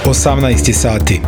18 sati.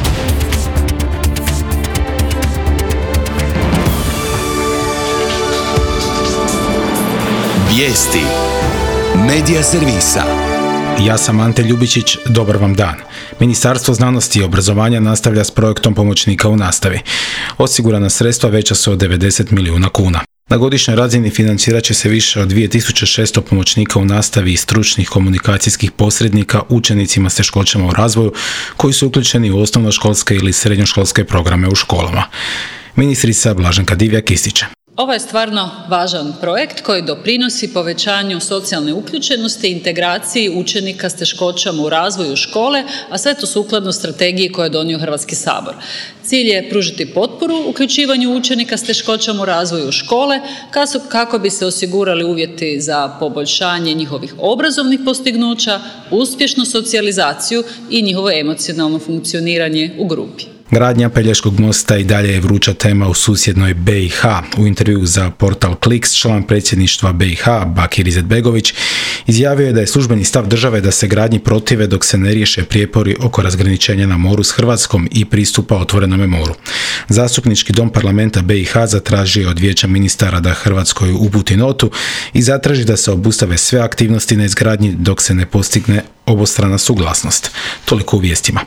Vijesti Medija servisa. Ja sam Ante Ljubičić, dobar vam dan. Ministarstvo znanosti i obrazovanja nastavlja s projektom pomoćnika u nastavi. Osigurana sredstva veća su od 90 milijuna kuna. Na godišnjoj razini financirat će se više od 2600 pomoćnika u nastavi i stručnih komunikacijskih posrednika učenicima s teškoćama u razvoju koji su uključeni u osnovnoškolske ili srednjoškolske programe u školama. Ministrica Blaženka Divjak ističe. Ovo je stvarno važan projekt koji doprinosi povećanju socijalne uključenosti i integraciji učenika s teškoćama u razvoju škole, a sve to sukladno strategiji koju je donio Hrvatski sabor. Cilj je pružiti potporu uključivanju učenika s teškoćama u razvoju škole kako bi se osigurali uvjeti za poboljšanje njihovih obrazovnih postignuća, uspješnu socijalizaciju i njihovo emocionalno funkcioniranje u grupi. Gradnja Pelješkog mosta i dalje je vruća tema u susjednoj BiH. U intervjuu za portal Kliks član predsjedništva BiH Bakir Izetbegović izjavio je da je službeni stav države da se gradnji protive dok se ne riješe prijepori oko razgraničenja na moru s Hrvatskom i pristupa otvorenome moru. Zastupnički dom parlamenta BiH zatražio je od Vijeća ministara da Hrvatskoj uputi notu i zatraži da se obustave sve aktivnosti na izgradnji dok se ne postigne obostrana suglasnost. Toliko u vijestima.